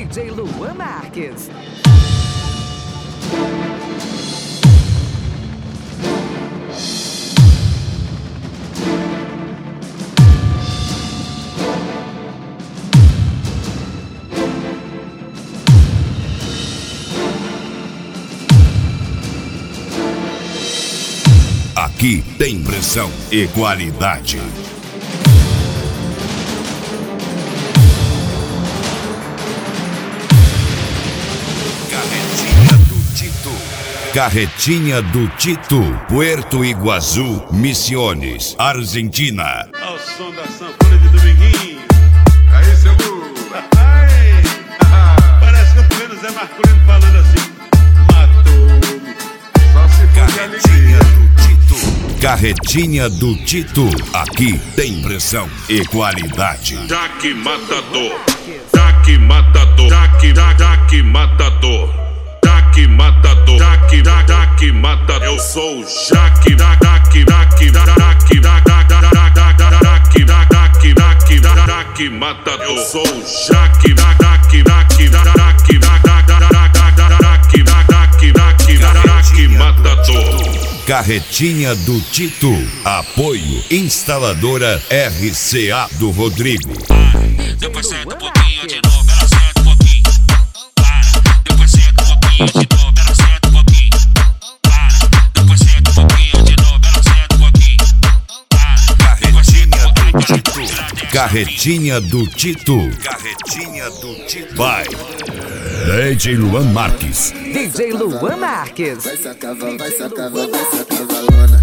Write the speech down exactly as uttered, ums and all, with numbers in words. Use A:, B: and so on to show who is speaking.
A: J Luan Marques.
B: Aqui tem pressão e qualidade. Carretinha do Tito. Carretinha do Tito. Puerto Iguaçu, Misiones, Argentina.
C: Ao som da sanfona de Dominguinho.
D: Aí, seu Lu.
C: Parece que eu tô vendo o Zé Marcolino falando assim. Matou-me.
D: Só se for de
B: Carretinha
D: alegria.
B: do Tito. Carretinha do Tito. Aqui tem pressão e qualidade.
C: Jaque Matador. Jaque Matador. Jaque, Jaque, Jaque Matador. Jaque Matador. Jaque, Jaque, Jaque Matador. Eu sou o Jaque, Jaque, Jaque, Jaque, Jaque, Jaque, Jaque, Jaque, Jaque, Jaque Matador. Eu sou o Jaque, Jaque, Jaque, Jaque, Jaque, Jaque, Jaque, Jaque Matador.
B: Carretinha do Tito. Apoio Instaladora R C A do Rodrigo.
E: Depois senta um pouquinho de novo, ela senta um pouquinho. Para, depois senta um pouquinho de novo, ela senta um pouquinho. Para, depois senta um pouquinho de novo, ela senta um pouquinho. Para, depois senta um pouquinho de novo.
B: Carretinha do Tito. Carretinha do Tito. Vai. D J Luan Marques.
A: D J Luan Marques.
F: Vai sacar, vai sacar, vai sacar valona.